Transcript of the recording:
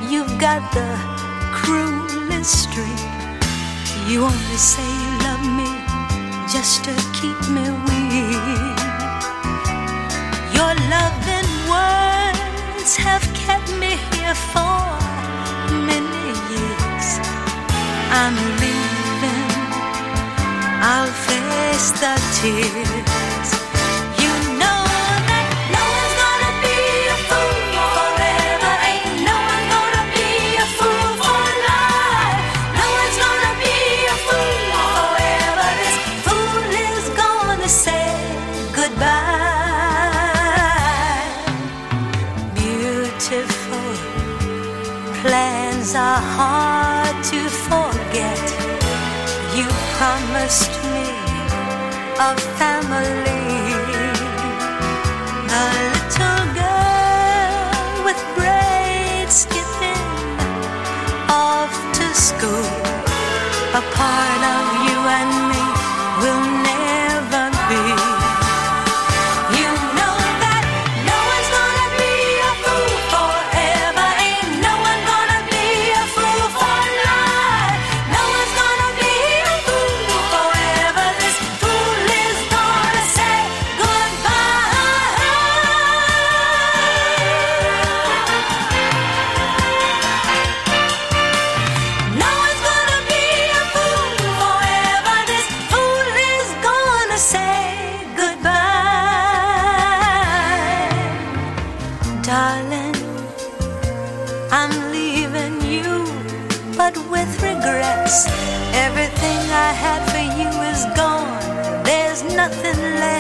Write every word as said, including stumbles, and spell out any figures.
You've got the cruelest streak. You only say you love me just to keep me weak. Your loving words have kept me here for many years. I'm leaving, I'll face the tears. You know that no one's gonna be a fool forever. Ain't no one gonna be a fool for life. No one's gonna be a fool forever. This fool is gonna say goodbye. Beautiful plans are hard to forget. You promised me a family. The little girl with braids skipping off to school. A part of you and me will never be. You know that no one's gonna be a fool forever. Ain't no one gonna be a fool for life. No one's gonna be a fool forever. This fool is gonna say goodbye. No one's gonna be a fool forever. This fool is gonna say goodbye. Darling, I'm leaving you, but with regrets. Everything I had for you is gone. There's nothing left.